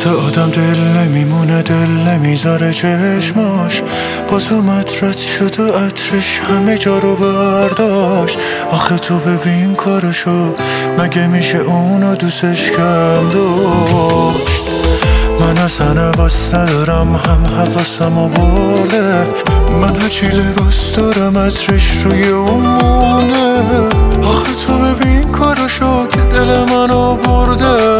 واسه آدم دل نمیمونه، دل نمیذاره چشماش. باز اومد رد شد و عطرش همه جا رو برداشت. آخه تو ببین کارشو، مگه میشه اونو دوستش کم داشت؟ من اصلا حواس ندارم، هم حواسمو برده. من هرچی لباس دارم عطرش روی اون مونده. آخه تو ببین کارشو که دل منو برده.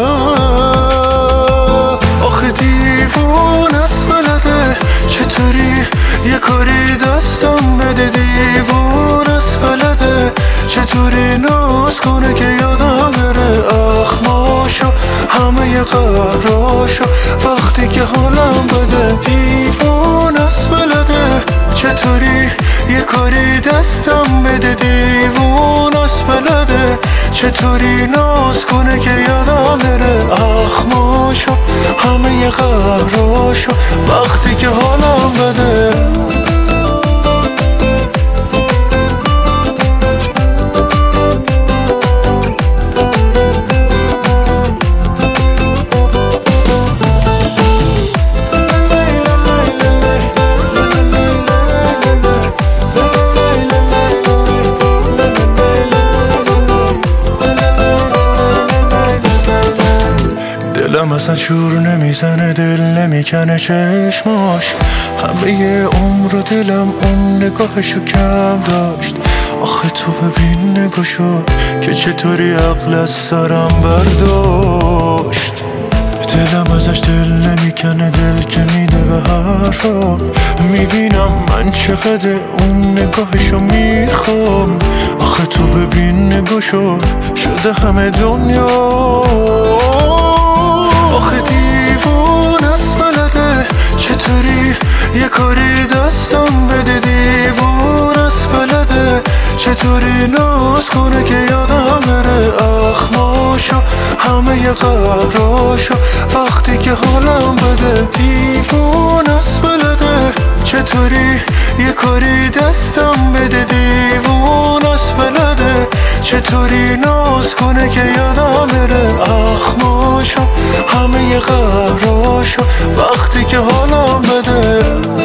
آخه دیوون است بلده چطوری یه کاری دستم بده. دیوون است بلده چطوری ناز کنه که یادم بره اخماشو، همه قهراشو وقتی که حالم بده. دیوون است بلده چطوری یه کاری دستم بده. دیوون است بلده چطوری ناز کنه که یادم بره اخماشو، همه قهراشو وقتی که حالم بده. دلم اصلا شور نمیزنه، دل نمیکنه چشماش. همه عمر و دلم اون نگاهشو کم داشت. آخه تو ببین نگاهشو که چطوری عقل از سرم برداشت. دلم ازش دل نمیکنه، دل که میده به حرفا. میبینم من چقدر اون نگاهشو میخوام. آخه تو ببین نگاهشو شده همه دنیا. آخه دیوون است بلده چطوری یه کاری دستم بده. دیوون است بلده چطوری ناز کنه که یادم بره اخماشو، همه قهراشو وقتی که حالم بده. دیوون است بلده چطوری یه کاری دستم بده. دیوون است بلده چطوری ناز کنه که یادم بره اخماشو، همه قهراشو وقتی که حالم بده.